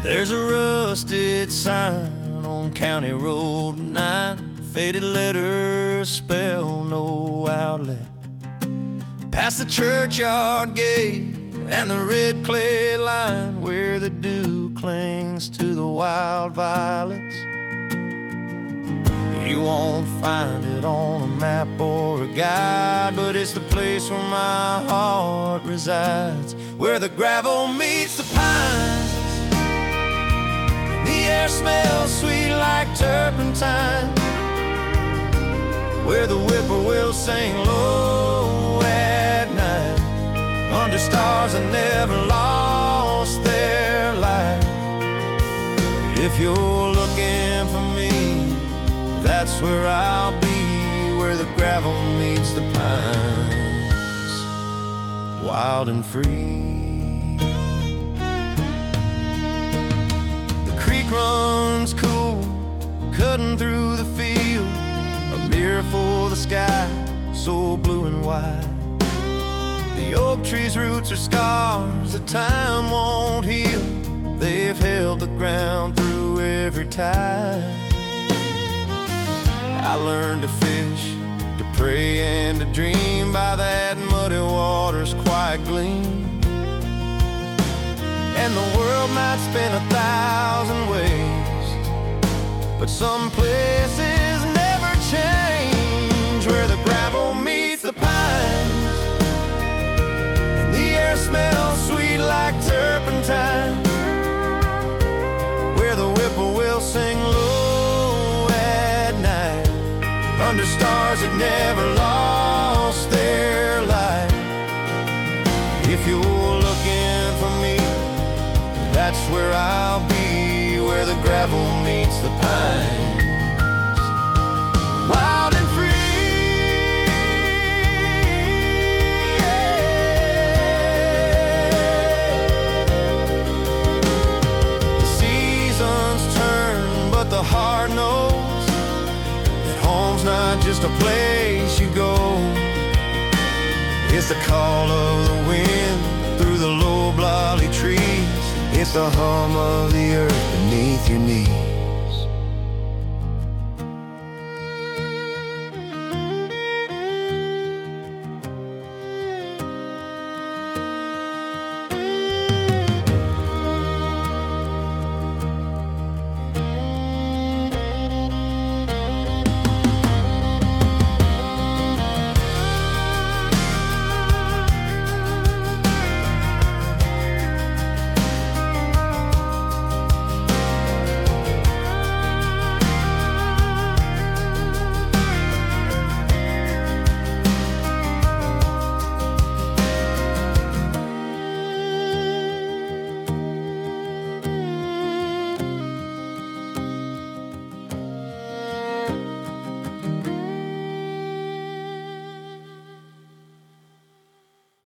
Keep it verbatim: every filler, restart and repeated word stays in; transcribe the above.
There's a rusted sign on County Road nine. Faded letters spell no outlet. Past the churchyard gate and the red clay line where the dew clings to the wild violets. You won't find it on a map or a guide, but it's the place where my heart resides, where the gravel meets the pines. The air smells sweet like turpentine, where the whippoorwills sing low at night, under stars that never lost their light. If you're looking for me, that's where I'll be, where the gravel meets the pines, wild and free. The creek runs cool, cutting through the field, a mirror for the sky, so blue and white. The oak tree's roots are scars that time won't heal. They've held the ground through every tide. I learned to fish, to pray and to dream by that muddy water's quiet gleam. And the world might spin a thousand ways, but some places never change, where the gravel meets the pines, and the air smells sweet like turpentine, where the whippoorwills sing low at night, under stars that never lost their light. If you're looking for me, that's where I'll be, where the gravel meets the pines, wild and free. The seasons turn, but the heart knows that home's not just a place you go. It's the call of the wind through the low, lolly trees. It's the hum of the earth beneath your knees.